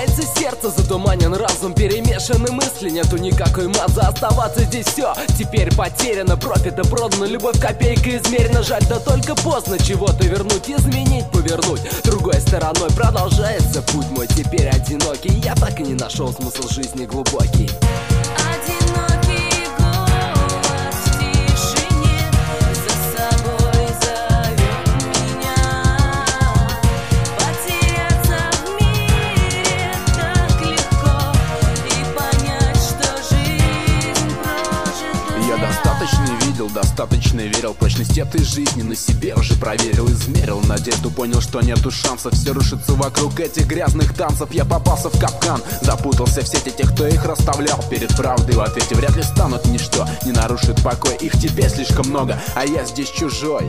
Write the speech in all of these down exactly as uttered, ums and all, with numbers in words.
сжимается сердце, затуманен разум, перемешаны мысли. Нету никакой мазы, оставаться здесь все теперь потеряно. Профита продано, любовь копейка измерена. Жаль, да только поздно чего-то вернуть, изменить, повернуть другой стороной. Продолжается путь мой теперь одинокий. Я так и не нашел смысл жизни глубокий. Достаточно верил в прочность этой жизни, на себе уже проверил, измерил надежду, понял, что нету шансов. Все рушится вокруг этих грязных танцев. Я попался в капкан, запутался в сети тех, кто их расставлял перед правдой. В ответе вряд ли станут ничто, не нарушит покой. Их теперь слишком много, а я здесь чужой.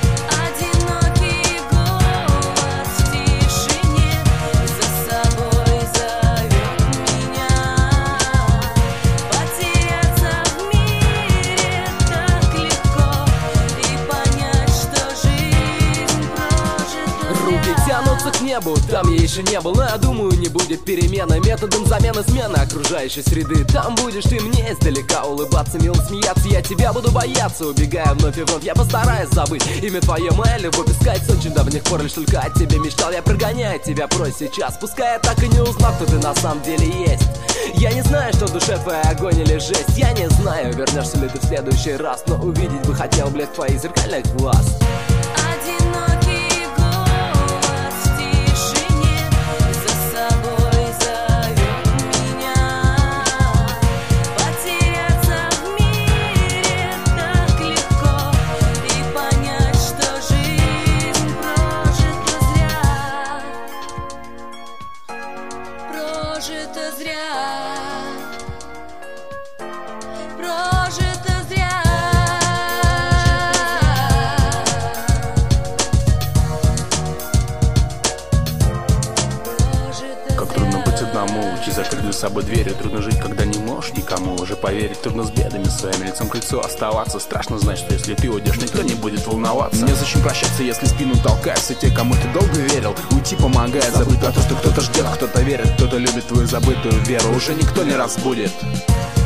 Тянутся к небу, там я еще не был, но я думаю, не будет перемены. Методом замены смены окружающей среды. Там будешь ты мне издалека улыбаться, мило смеяться. Я тебя буду бояться, убегая вновь и вновь. Я постараюсь забыть имя твое, моя любовь искать с очень давних пор. Лишь только о тебе мечтал, я прогоняю тебя прочь сейчас. Пускай я так и не узнал, кто ты на самом деле есть. Я не знаю, что в душе твоя огонь или жесть. Я не знаю, вернешься ли ты в следующий раз, но увидеть бы хотел блеск твоих зеркальных глаз. Прожито зря, прожито зря. Как трудно быть одному, идти закрыть за собой двери. Трудно жить, когда не можешь никому уже поверить. Трудно с бедами своими лицом к лицу оставаться. Страшно знать, что если ты уйдешь, никто не будет волноваться. Незачем прощаться, если спину толкаются те, кому ты долго верил. Уйти помогает забыть про то, что кто-то ждет, кто-то верит, кто-то любит твою забытую веру. Уже никто не разбудит.